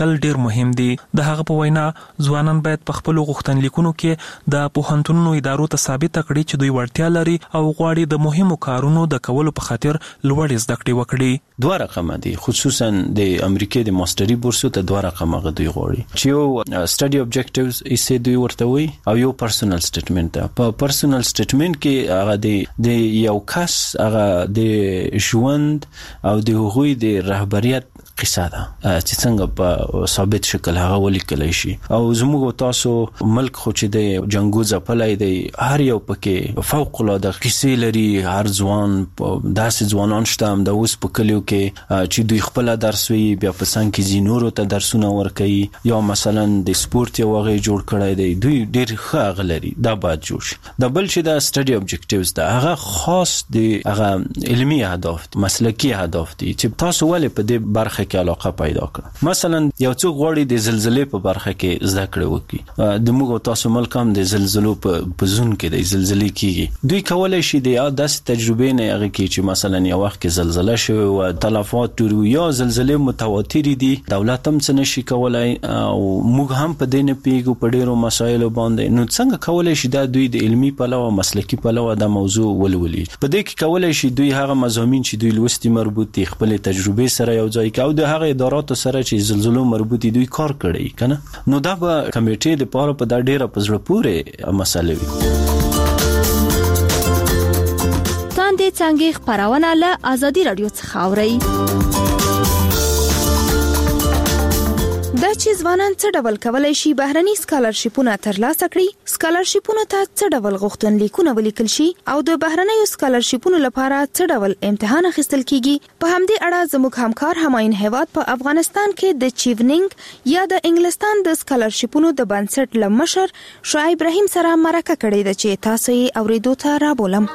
تل ډیر مهم دي. د هغه په وینا ځوانان باید په خپل غوښتنلیکونو کې د پوهنتونونو ادارو ته ثابت کړي چې دوی وړتیا لري او غواړي د مهمو کارونو د کولو په خاطر لوړ زده کړې وکړي. دوه رقم دي، خصوصا د امریکا د ماستري بورسو ته دوه رقم غوډي غوړي چې یو سټډي اوبجیکټیوز یې دوی ورته وي او یو پرسونل سټیټمنټ. په پرسونل سټیټمنټ کې هغه د یو کس هغه د ژوند او د هغوی د رهبریت قصه ده چې څنګه په ثابت شکل هغه ولیکل شي. او زموږ تاسو ملک خو چې د جنگو ځپلای دی، هر یو پکې فوق العاده قصې لري. هر ځوان داسې ځوانان شته هم د اوس په کلیو کې چې دوی خپل درس وي، بیا په څنګ کې زینورو ته درسونه ورکوي، یا مثلا د سپورت یو هغه جوړ کړی دی، دوی ډیر ښه هغه لري. دا باید جوړ شي. د بل چې د سټډي اوبجیکټیوز ده هغه خاص د هغه علمي اهداف، مسلکي اهداف دي چې تاسو ولې په دې برخه کې علاقه پیدا کړه. مثلا یو څوک غواړي د زلزلې په برخه کې زده کړه وکړي. د موږ تاسو ملک هم د زلزلو په زون کې د زلزلې کېږي. دوی کولای شي د داسې تجربې نه هغه کې چې مثلا یو وخت کې زلزلہ شوه او تلفات ټول یا زلزلې متواتر دي، دولت هم څه نشي کولای او موږ هم په دې نه پیګو په ډیرو مسایلو باندې. نو څنګه کولای شي دا دوی د علمي پلوه مسلکي پلوه د موضوع ولولي. په دې کې کولای شي دوی هغه مضامین چې دوی لوستي مربوط دي خپل تجربې سره یو ځای کوي د هغه اداراتو سره چې زلزلو مربوط دوی کار کړی کنه. نو دا به کمیټې لپاره په دا ډیره پزړه پورې مسله وي. تاندې څنګه خبرونه له ازادي رادیو څخه اوري. دا چې ځوانان څه ډول کولای شي بهرني سکالرشیپونه ترلاسه کړي، سکالرشیپونه ته څه ډول غوښتنلیکونه ولیکل شي او د بهرنیو سکالرشیپونو لپاره څه ډول امتحان اخیستل کیږي. په همدې اړه زموږ همکار همایون هیواد په افغانستان کې د چیونینګ یا د انګلستان د سکالرشیپونو د بنسټ لمشر شعیب ابراهیم سره مرکه کړې ده چې تاسو یې اوریدو ته رابولم.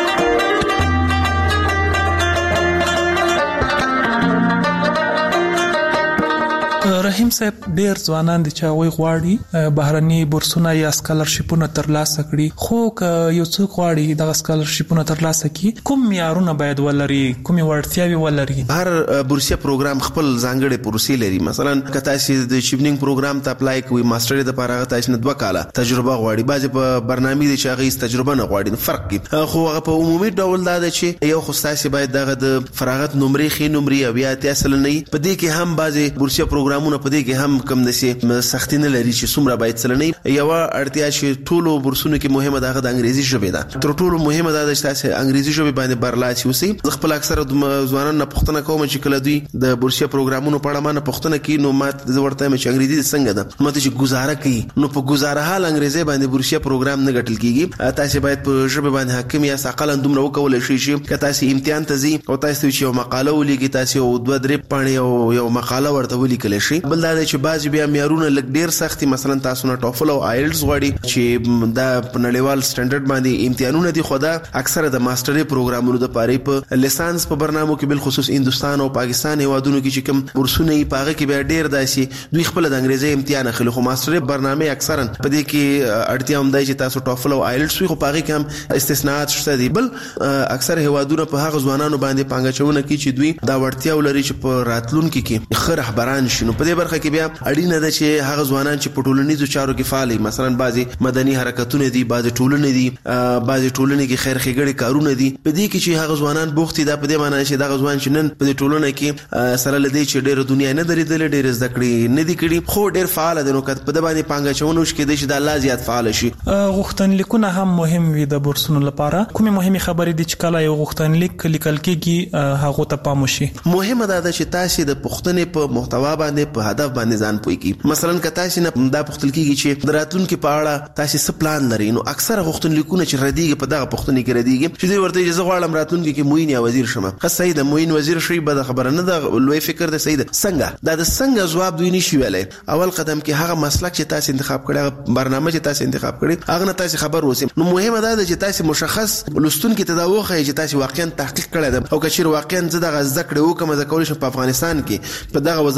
رحیم صاحب، ډیر ځوانان دي چې هغوی غواړي بهرني بورسونه یا سکالرشیپونه ترلاسه کړي، خو که یو څوک غواړي دغه سکالرشیپونه ترلاسه کړي کوم معیارونه باید ولري، کومې وړتیاوې ولري؟ هر بورسیه پروګرام خپل ځانګړي پروسې لري. مثلا که تاسو د چیونینګ پروګرام ته اپلای کوئ، ماستر د لپاره تاسو نه 2 کاله تجربه غواړي. بعضې په برنامه دي چې هغه تجربه نه غواړي، فرق کوي. خو هغه په عمومي ډول دا ده چې یو خو تاسو باید دغه د فراغت نمرې خې نمرې او یا تاسو نه په دې کې هم بعضې بورسیه پروګرامونه په دې کې هم کم نشي سختي نه لري چې څومره باید سلنی. یو اړتیا چې ټولو بورسونو کې مهمه ده د انګریزي ژبه ده. تر ټولو مهمه ده چې تاسو انګریزي ژبه باندې برلاسي اوسئ. خپل اکثره ځوانان نه پوښتنه کوم چې کله دوی د بورسیه پروګرامونو په اړه مانه پوښتنه کوي، نو ماته ورته چې انګریزي څنګه ده، ماته چې گزاره کوي، نو په گزاره حال انګریزي باندې بورسیه پروګرام نه ګټل کیږي. تاسو باید په ژبه باندې حاکم یا ثقل دومره وکول شي چې تاسو امتحان ته ځي او تاسو چې یو مقاله ولیکي، تاسو 2-3 پاڼې یو مقاله ورته ولیکل شي. بل دا چې بعضی بیا معیارونه لږ ډیر سختي، مثلا تاسو نه ټوفل او آیلټس غواړي چې دا په نړیوال سټانډرډ باندې امتحانونه دي. خو دا اکثره د ماستري پروګرامونو د پاره په لیسانس په برنامو کې بل خصوص هندستان او پاکستان هیوادونو کې چې کوم ورسونه یې پاغه کې بیا ډیر داسي دوی خپل د انګریزي امتحان اخلي. خو ماستري برنامه اکثرا په دې کې اړتیا هم دی چې تاسو ټوفل او آیلټس وي، خو پاغه کې هم استثناءات شته دي. بل اکثر هیوادونو په هغه ځوانانو باندې پانګچونه کوي چې دوی دا وړتیا ولري چې په راتلونکو کې ښه رهبران شي. نو په دې برخه کې بیا اړینه ده چې هغه ځوانان چې په ټولنیزو چارو کې فعال دي، مثلا بعضي مدني حرکتونه دي، بعضي ټولنې دي، بعضي ټولنې کې خیر ښېګڼې کارونه دي. په دې کې چې هغه ځوانان بوختي ده، په دې معنی چې دغه ځوان چې نن په دې ټولنه کې سره لدی چې ډېر دنیا نه درېدلې، ډېر زده کړې نه دي کړي، خو ډېر فعال دي. نو که په دې باندې پانګچونه وشي کېدای شي دا لا زیات فعال شي. غوښتنلیکونه هم مهم وي د بورسونو لپاره. کومې مهمې خبرې دي چې کله یو غوښتنلیک لیکل کېږي هغه ته پام وشي؟ مهمه ده چې تاسو د پوښتنې په محتوا باندې په هدف باندې ځان پوي کی. مثلا که تاسو نه دا پوښتل کیږي چې راتلونکي په اړه تاسو څه پلان لرئ، نو اکثره غوښتنلیکونه چې ردیږي په دغه پوښتنې کې ردیږي چې دوی ورته اجازه غواړم راتلونکي کې موین یا وزیر شمه. خو صحیح ده، موین وزیر شي به خبره نه ده، لوی فکر ده. صحیح ده، څنګه دا د څنګه جواب دوی نشي ویلای. اول قدم کې هغه مسلک چې تاسو انتخاب کړی، برنامه چې تاسو انتخاب کړی، هغه نه تاسو خبر اوسئ. نو مهمه ده چې تاسو مشخص لستون کې تداوخه چې تاسو واقعا تحقیق کړی ده او که چیرې واقعا زه دغه زده کړې وکم، زه کولی شم په افغانستان کې په دغه وزارتونو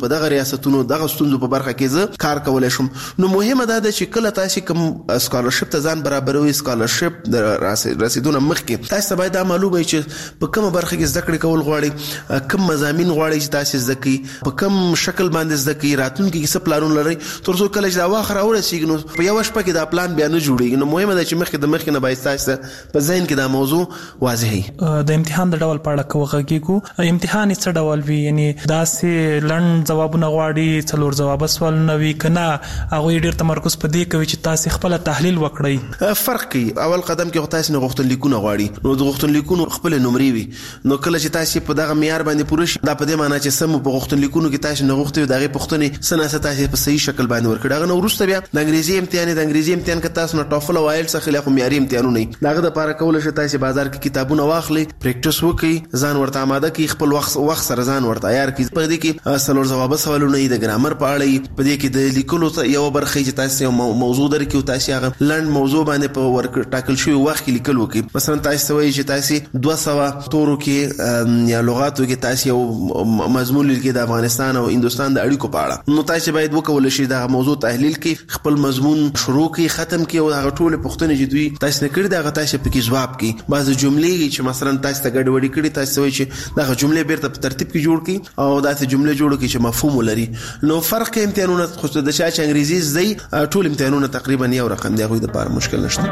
په دغه ریاستونو دغه ستونزو په برخه کې زه کار کولای شم. نو مهمه ده چې کله تاسو کوم سکالرشپ ته ځان برابروي، سکالرشپ د رسیدونه مخکې تاسو باید دا معلومه وي چې په کومه برخه کې زده کړې کول غواړي، کوم مضامین غواړي چې تاسو زده کړئ، په کوم شکل باندې زده کړئ، راتلونکي کې څه پلانونه لري، تر څو کله چې دا واخ راورسیږي نو په یو شپه کې دا پلان بیا نه جوړیږي. نو مهمه ده چې مخکې نه باید تاسو په ذهن کې دا موضوع واضح وي. د امتحان د ډول په اړه کوغږیږو، امتحان څه ډول وي؟ یعنی داسې لنډ جوابونه غواړي، څلور جواب سوالونه وي کنه هغه ډیر تمرکز په دې کوي چې تاسو خپل تحلیل وکړئ؟ فرق کوي. اول قدم کې تاسو نه غوښتنلیکونه غواړي، نو د غوښتنلیکونو خپل نمرې وي. نو کله چې تاسو په دغه معیار باندې پوره شي، دا په دې معنی چې سم په غوښتنلیکونو کې تاسو نه غوښتي دغه پوښتنې سناسه تاسو په صحیح شکل باندې ورکړي. هغه نو وروسته بیا د انګریزي امتحان کې تاسو نه ټافل او آیلټس اخلي، خو معیاري امتحانونه نه. داغه د لپاره کول شي تاسو بازار کې کتابونه واخلي، پریکټیس وکړي، ځان ورته آماده کړئ، خپل وخت سره ځان ورته عیار کړئ. په دې کې څلور جواب سوالونه د ګرامر په اړه، په دې کې د لیکلو یو برخه چې تاسو موضوع درکې او تاسو هغه لنډ موضوع باندې په ورک ټاکل شوی وخت کې لیکل وکړي. مثلا تاسو وایي چې تاسو 200 تورو کې یا لغاتو کې تاسو یو مضمون لیکي د افغانستان او هندستان د اړیکو په اړه، نو تاسو باید وکول شي دا موضوع تحلیل کې خپل مضمون شروع کې ختم کې او هغه ټول پوښتنې چې دوی تاسو نه کړی دا تاسو پکې جواب کې. بعض جملې چې مثلا تاسو ته ګډوډي کړي، تاسو وایي چې دا جملې بیرته په ترتیب کې جوړ کړئ او دا جملې جوړ کړئ چې مفهوم ولري. نو فرق امتحانونه خو د چې انګریزي زده ټول امتحانونه تقریبا یو رقم دی، غوښتل لپاره مشکل نشته.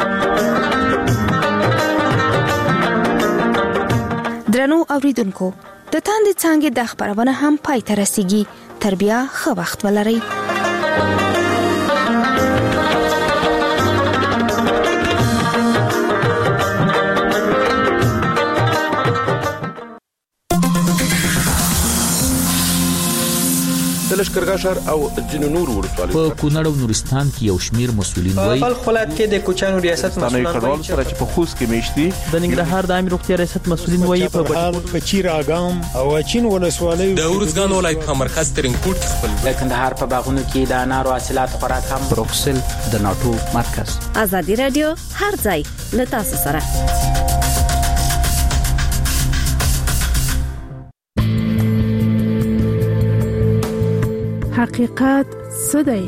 درنو اوریدونکو، د تاندې څنګه د خبرونه هم پای ته رسیږي. تر بیا ښه وخت ولرئ. د لشکرګاه ښار او ځینو نورو ولسوالیو په کونړ او نورستان کې یو شمیر مسولین وایي په خپل کې د کوچانو ریاست مسولین وایي چې په خوست کې میشتي د ننګرهار د عامه روغتیا ریاست مسولین وایي په چیر اګام او چین ولسوالۍ د ورزګان ولایت په مرکز ترنګوټ خپل د کندهار په باغونو کې د انارو حاصلات خوراک هم بروکسل د ناتو مرکز. ازادي رادیو هر ځای له تاسو سره. حقیقت څه دی؟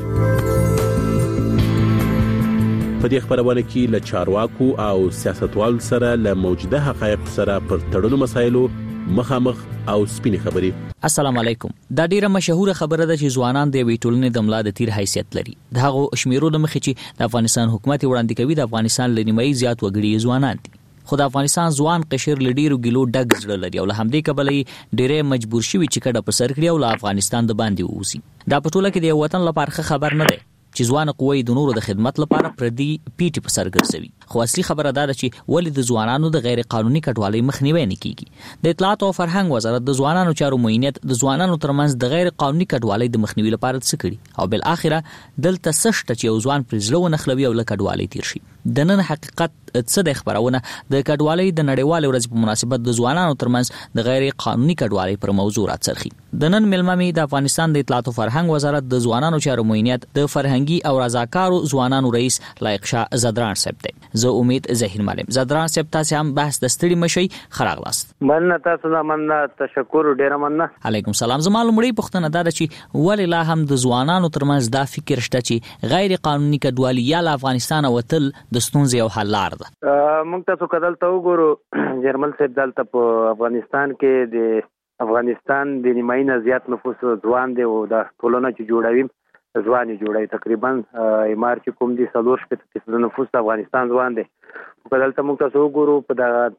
په دې خبرونه کې له چارواکو او سیاستوالو سره له موجوده حقایق سره پر تړلو مسایلو مخامخ او سپینې خبرې. السلام علیکم. دا ډیره مشهوره خبره ده چې ځوانان د ویټولنې د ملا د تیر حیثیت لري. د هغه شمیرو د مخې چې د افغانستان حکومت وړاندې کوي، د افغانستان لنیمایي زیات وګړي ځوانان دي. خو د افغانستان ځوان قشر لډیرو ګلو ډګ زړه لري او له همدې کبلې ډیره مجبور شوي چې کډه په سر کړی او له افغانستان د باندې ووسی. دا په ټوله کې د وطن لپاره خبر نه دی چې ځوان قوی د نورو د خدمت لپاره پردي پیټي په سر ګرځوي. خو اصلي خبره دا ده چې ولې د ځوانانو د غیر قانوني کډوالۍ مخنیوي نه کیږي. د اطلاعات او فرهنګ وزارت د ځوانانو چارو معینیت د ځوانانو ترمنځ د غیر قانوني کډوالۍ د مخنیوي لپاره څه کړي او بل اخره دلته سشت چې یو ځوان پر ځلو نخلوي او له کډوالۍ تیر شي. د نن حقیقت څه د خبرونه د کډوالۍ د نړیوال ورځ په مناسبت د ځوانانو ترمنځ د غیر قانوني کډوالۍ پر موضوع راڅرخي. د نن ملممي د افغانستان د اطلاعات او فرهنګ وزارت د ځوانانو چارو معینیت د فرهنګي او رضاکارو ځوانانو رئیس لایق شاه زدران صاحب دی. زه امید زهیر معلم. زدران صاحب تاسو هم بحث د ستړي مشي خراغلاست. مننه تاسو نه مننه، تشکر ډیر مننه. علیکم سلام. زما لمړی پوښتنه دا ده چې ولې لا هم د ځوانانو ترمنځ دا فکر شته چې غیر قانوني کډوالي یا له افغانستان وتل د ستونزې یو حل لار ده. موږ تاسو کدل ته وګورو جرمل صاحب دلته په افغانستان کې د افغانستان د نیمایي نه زیات نفوس ځوان دی او د ټولنه چې جوړوي ځوان جوړوي تقریبا ایمار چې کوم دي 4% نفوس د افغانستان ځوان دی. کدلته موږ تاسو وګورو په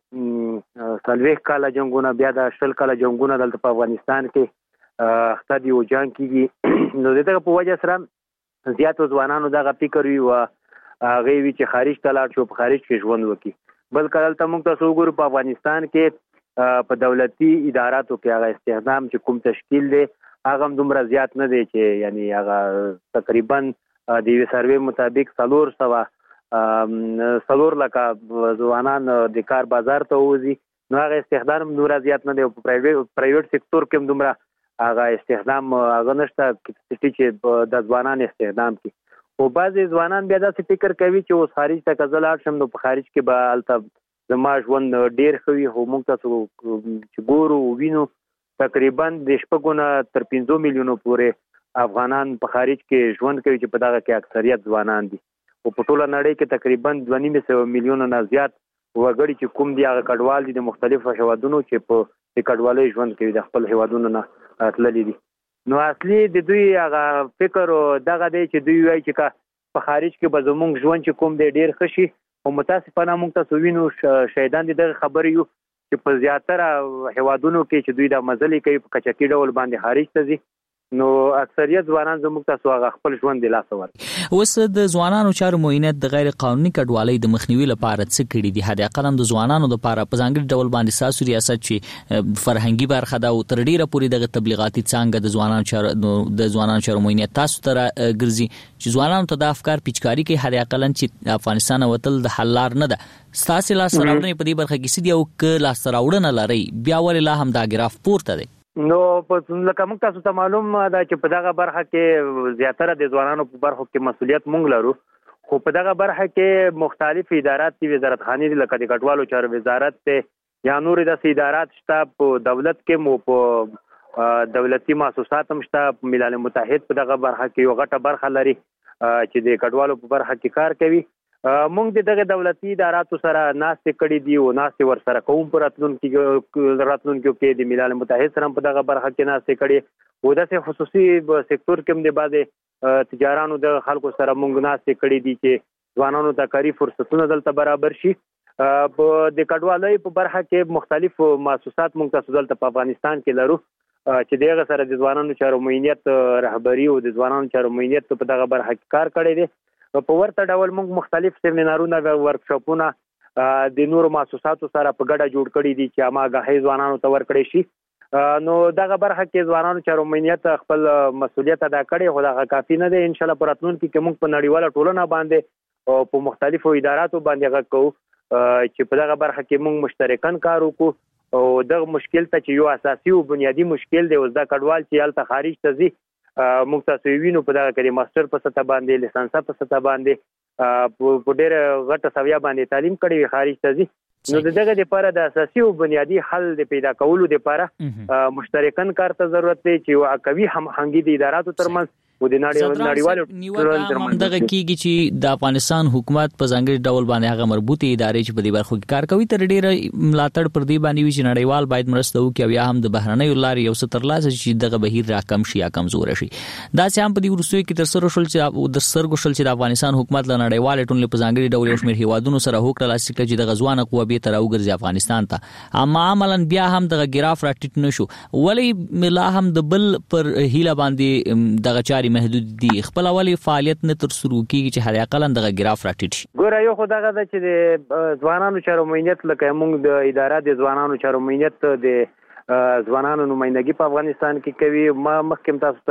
د سالويخ کاله جنگونه بیا د شل کاله جنگونه دلته په افغانستان کې اخته دی او جنگ کیږي. نو دغه په وجه سره زیات ځوانانو دغه فکر وي او هغه وی چې خارج ته لاړ شو، په خارج کې ژوند وکړي. بل کله موږ تاسو وګورو په افغانستان کې په دولتي اداراتو کې هغه استخدام چې کوم تشکیل دی هغه هم دومره زیات نه دی چې یعنی هغه تقریبا د یو سروې مطابق 400 لکه ځوانان د کار بازار ته وځي. نو هغه استخدام دومره زیات نه دی. په پرایویټ سکتور کې هم دومره هغه استخدام هغه نشته چې د ځوانان استخدام کې. او بعضې ځوانان بیا داسې فکر کوي چې اوس خارج ته که زه لاړ شم نو په خارج کې به هلته زما ژوند ډېر ښه وي. خو موږ تاسو چې ګورو وینو تقریبا د 6 تر 15 میلیونو پورې افغانان په خارج کې ژوند کوي چې په دغه کې اکثریت ځوانان دي او په ټوله نړۍ کې تقریبا 2.5 میلیونه نه زیات وګړي چې کوم دي هغه کډوال دي د مختلفو هیوادونو چې په د کډوالۍ ژوند کوي د خپل هیوادونو نه تللي دي. نو اصلي د دوی هغه فکر دغه دی چې دوی وایي چې په خارج کې به زموږ ژوند چې کوم دی ډیر ښه شي او متاسفانه موږ تاسو وینو شهیدان دي دغه خبرې یو چې په زیاتره هیوادونو کې چې دوی د مزلې کوي په کچکي ډول باندې خارج ته ځي نو اکثریت ځوانان زموږ تاسو هغه خپل ژوند د لاس ورکړي. اوس د ځوانانو چارو معاینات د غیر قانوني کډوالۍ د مخنیوي لپاره څه کړي دي؟ حد اقل د ځوانانو لپاره په ځانګړي ډول باندې ساسو ریاست چې فرهنګي برخه دا او تر ډیره پورې د تبلیغاتي څنګه د ځوانانو چارو معاینات تاسو ته ګرځي چې ځوانانو ته د افکار پیچکاری کې حد اقل چې افغانستان وتل د حل لار نه ده. ستاسو لاس راوړنې په دې برخه کې سړي او ک لاس راوړنه لري بیا ولې لا هم دا ګراف پورته دی؟ نو په لکه موږ تاسو ته معلوم ده چې په دغه برخه کې زیاتره د ځوانانو په برخه کې مسولیت موږ لرو خو په دغه برخه کې مختلف ادارات دي وزارت خانه دي لکه د کډوالو چارو وزارت ته یا نور د ادارات شته په دولت کې مو په دولتي مؤسسات هم شته ملل متحد په دغه برخه کې یو غټه برخه لري چې د کډوالو په برخه کې کار کوي. موږ دغه دولتي اداراتو سره ناستې کړې دي او ناستې ور سره کوم پر راتلونکو کې د ملل متحد سره په دغه برخه کې ناستې کړې او د خصوصي سکتور کې د بعض تجارانو د خلکو سره موږ ناستې کړې دي چې ځوانانو ته کاري فرصتونه دلته برابر شي. په د کډوالۍ په برخه کې مختلف مؤسسات موږ تاسو دلته په افغانستان کې لرو چې دغه سره د ځوانانو چارو معاینت رهبری او د ځوانانو چارو معاینت په دغه برخه کې کار کړی دی. په ورته ډول موږ مختلف سیمینارونه او ورکشاپونه د نورو مؤسساتو سره په ګډه جوړ کړي دي چې اماګاهي ځوانانو ته ورکړي شي. نو دغه برخه کې ځوانانو چارو معاینت خپل مسولیت ادا کړي خو دا کافي نه دی. ان شاء الله پر راتلونکي کې موږ په نړیواله ټولنه باندې او په مختلفو اداراتو باندې غږ کوو چې په دغه برخه کې موږ مشترکاً کار وکړو او دغه مشکل ته چې یو اساسي او بنیادی مشکل دی اوس دا کډوال چې هلته خارج ته ځي موږ تاسو وینو په دغه کې ماستر په سطح باندې لیسانس په سطح باندې په ډېر غټه سویا باندې تعلیم کړي خارج ته ځي. نو دغه لپاره د اساسي او بنیادی حل د پیدا کولو لپاره مشترکاً کار ته ضرورت دی چې یو قوي همغږي د اداراتو ترمنځ و د نړیوالو ټولنې دغه کېږي چې د افغانستان حکومت په ځانګړي ډول باندې هغه مربوطي ادارې چې په دې برخو کې کار کوي تر ډیره ملاتړ پر دې باندې وي چې نړیوال باید مرسته وکړي او یا هم د بهرنیو لارې یو څه ترلاسه چې دغه بهیر راکم شي یا کمزور شي. دا چې هم په دې وروستیو کې تر سره شول چې د افغانستان حکومت له نړیوال ټولنې په ځانګړي ډول یو شمېر هیوادونو سره هوکړه لاسلیک کړي چې د غزوان قوه به تر اوګرځي افغانستان ته اما عملاً بیا هم دغه ګراف راټیټ نشو ولې ملا هم د بل پر هیله باندې دغه چاري محدود دي خپل اولی فعالیت نه تر شروع کیږي چې هر اقل دغه ګراف راټیټ شي. ګوره یو خو دغه د چې د ځوانانو چارو معاینت لکه موږ د ادارې د ځوانانو چارو معاینت د ځوانانو نمائندګي په افغانستان کې کوي. ما مخکې تاسو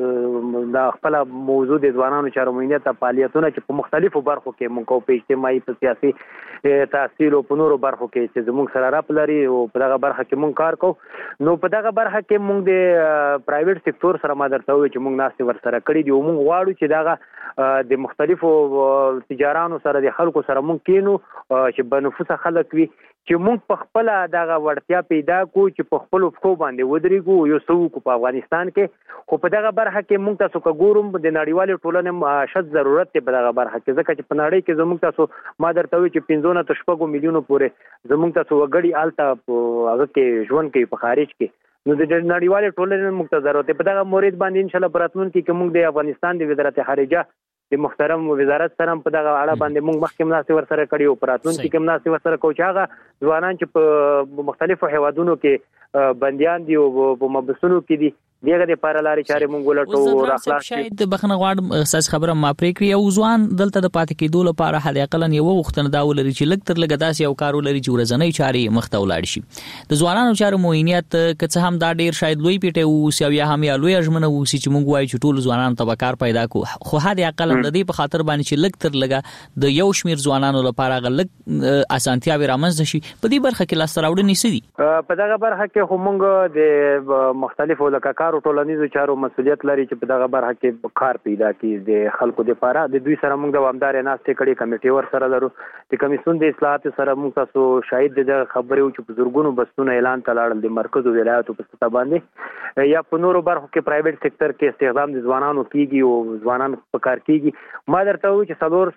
ته د خپل موضوع د ځوانانو چارو معاینت فعالیتونه چې په مختلفو برخو کې موږ په اجتماعي په سیاسي تحصیل او په نورو برخو کې چې زموږ سره راپ لري او په دغه برخه کې موږ کار کوو. نو په دغه برخه کې موږ د پرایویټ سکتور سره ما درته وایي چې موږ ناستې ور سره کړي دي او موږ غواړو چې دغه د مختلفو تجارانو سره د خلکو سره موږ کینو چې بنفوسه خلک وي چې موږ په خپل دغه ورتیا پیدا کو چې په خپل فکو باندې ودرېږو یو څو کو په افغانستان کې. خو په دغه برخه کې موږ تاسو کوګورم د نړیوالې ټولنې شت ضرورت دی په دغه برخه کې ځکه چې په نړۍ کې زموږ تاسو ما درته وی چې 15 تر 16 میلیونو پورې زموږ تاسو وګړي آلته هغه کې ژوند کوي په خارج کې. نو د نړیوالې ټولنې موږ ته ضرورت دی په دغه مورید باندې ان شاء الله پراتون کې موږ د افغانستان د وزارت خارجه د محترم وزارت سره په دغه اړه باندې موږ مخکې مناسب ور سره کړی او پراتون کې مناسب ور سره کوو چې هغه ځوانان چې په مختلفو هیوادونو کې بنديان دي او په مبسونو کې دي دغه د لپاره لارې چارې مونږ ولټو را خلاص شاید بخنه غواړم اساس خبره ما پرې کړی او ځوان دلته د پاتې کېدو لپاره حد اقل یو وختونه دا ولري چې لږ تر لږه داسې یو کار ولري چې ورځنی چارې مخته ولاړ شي. د ځوانانو چارو معاینت که څه هم دا ډیر شاید لوی پیټه او یا هم یا لوی اجمنه وسی چې مونږ وایو چې ټول ځوانانو ته کار پیدا کو خو حد اقل د دې په خاطر باندې چې لږ تر لږه د یو شمیر ځوانانو لپاره غلط اسانتیا به رامنځته شي. په دې برخه کې لاس راوړنې سدي په دغه برخه کې هم موږ د مختلفو لکه کار او ټولنیزو چارو مسولیت لري چې په دغه برخه کې کار پیدا کړي د خلکو لپاره. د دوی سره موږ دوامدار ناستې کړې کمیټې ور سره لرو. د کمیسیون د اصلاحات سره موږ تاسو شاهد د خبرې چې په زورګونو بسونه اعلان تلاړل د مرکز او ولایتو په سطح باندې یا په نورو برخو کې پرایویټ سېکټر کې استخدام د ځوانانو کیږي او ځوانان په کار کیږي. ما درته وایي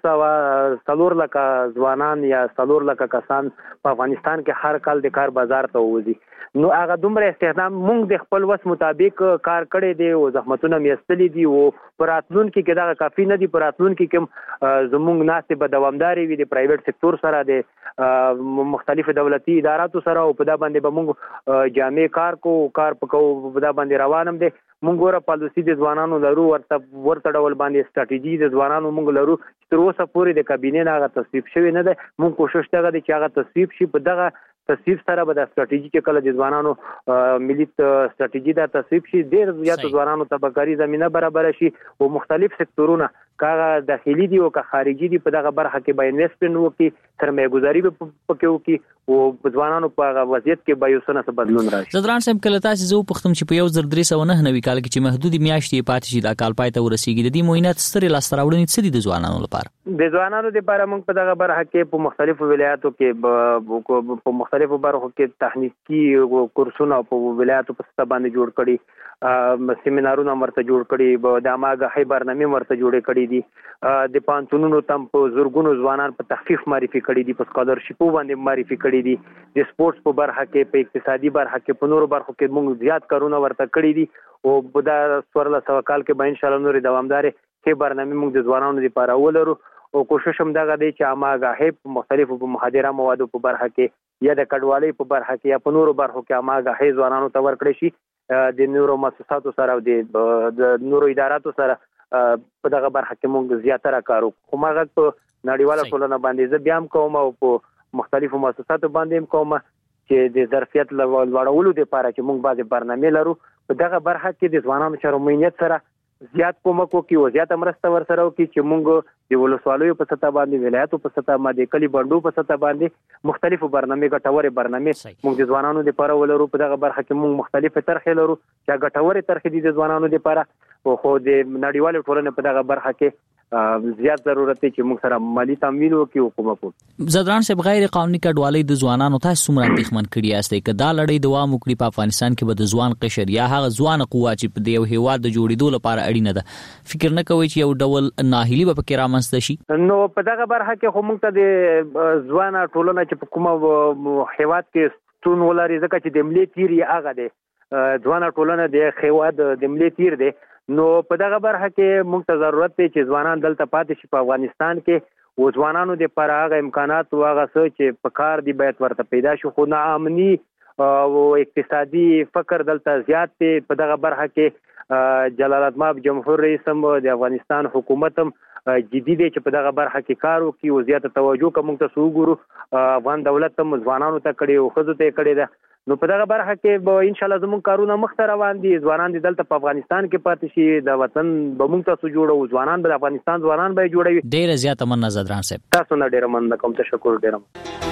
چې 4 لکه ځوانان یا 4 لکه کسان په افغانستان کې هر کال د کار بازار ته وځي. نو هغه دومره استخدام موږ د خپل وس مطابق کار کړی دی او زحمتونه میستلي دي او پراتلونکو کې دا کافي نه دي. پراتلونکو کې زموږ ناستې به دوامداري وي د پرایویټ سېکټر سره د مختلفو دولتي اداراتو سره او په دا باندې به موږ جامع کار پکو په دا باندې روانم دي. موږ ور پالیسي د ځوانانو لرو ورته ډول باندې ستراتیژي د ځوانانو موږ لرو تر اوسه پورې د کابینې نه هغه تصویب شوی نه ده. موږ کوشش کوو چې هغه تصویب شي. په دغه تصویب سره به د ستراتیژي کې کله د ځوانانو ملي ستراتیژي دا تصویب شي ډېر زیات ځوانانو ته به کاري زمينه برابر شي او مختلف سکتورونه کاغه داخلي دي او که خارجي دي په دغه برخه کې به انویسټمنټ وکړي سرمایه گذاري به پکې وکړي او ځوانانو په وضعیت کې به یو څه بدلون راشي. زدران صاحب کله تاسو زه پختم چې په 1399 کال کې چې محدودي میاشتې پاتې شي دا کال پای ته ورسیږي د دې موینات ستري لاستراوړنې څه دي د ځوانانو لپاره؟ د ځوانانو لپاره موږ په دغه برخه کې په مختلفو ولایتو کې په مختلفو برخو کې تخنیکی کورسونه په ولایتو په سطح باندې جوړ کړي. سیمینارونه مرته جوړ کړي د اماګه برنامه مرته جوړې کړي دي. د پانتونونو تم په زورګونو ځوانان په تخفیف معرفي کړي دي. په سکالرشپو باندې معرفي کړي دي. د سپورتس په برخه کې په اقتصادي برخه کې په نورو برخو کې موږ زیات کارونه ورته کړي دي او په دا 1400 کال کې به ان شاء الله نور دوامدار کې برنامه موږ د ځوانانو لپاره ولرو او کوشش هم دغه دی چې اماګه په مختلفو مخدره موادو په برخه کې یا د کډوالۍ په برخه کې یا په نورو برخو کې اماګه ځوانانو ته ورکړي شي. د نورو مؤسساتو سره او د نورو اداراتو سره په دغه برخه کې موږ زیاتره کار وکړو. خو ماغه په نړیواله ټولنه باندې زه بیا هم کوم او په مختلفو مؤسساتو باندې هم کوم چې د ظرفیت لوړولو لپاره چې موږ بعضې برنامې لرو. په دغه برخه کې د ځوانانو چارو مهمیت سره زیات کومک وکړي او زیاته مرسته ورسره وکړي چې موږ د ولسوالیو په سطح باندې ولایتو په سطح باندې کلی بندو په سطح باندې مختلفو برنامې ګټورې برنامې موږ د ځوانانو لپاره ولرو. په دغه برخه کې موږ مختلفه طرحې لرو چې ګټورې طرحې دي د ځوانانو لپاره. خو د نړیوالو ټولنې په دغه برخه کې زیات ضرورت دی چې موږ سره مالی تمویل وکړو او کومه کو زدران صاحب غیر قانوني کډوالۍ د ځوانانو ته څومره اندېښمن کړي یاستئ که دا لړۍ دوام وکړي په افغانستان کې به د ځوان قشر یا هغه ځوان قوه چې په یو هیواد د جوړېدو لپاره اړینه ده فکر نه کوي چې یو ډول ناهیلي به پکې رامنځته شي؟ نو په دغه برخه کې خو موږ ته د ځوان ټولنه چې په کومه هیواد کې ستون ولري ځکه چې د ملي تیر یې هغه دی ځوان ټولنه د هیواد د ملي تیر دی. نو په دغه برخه کې موږ ته ضرورت دی چې ځوانان دلته پاتې شي په افغانستان کې او ځوانانو د پر هغه امکانات او هغه څه چې په کار دی باید ورته پیدا شي. خو ناامني او اقتصادي فقر دلته زیات دی. په دغه برخه کې جلال آباد جمهور رئیس هم د افغانستان حکومت هم جدي دی چې په دغه برخه کې کار وکړي او زیاته توجه کوم ته وګورو. افغان دولت هم ځوانانو ته کړي او خزو ته کړي ده. نو په دغه برخه کې به ان شاء الله زموږ کارونه مخته روان دي. ځوانان دي دلته په افغانستان کې پاتې شي د وطن به موږ تاسو جوړو ځوانان به افغانستان ځوانان به جوړوي. ډیره زیاته مننه زدران صاحب. تاسو نه ډیره مننه کوم. تشکر ډیره.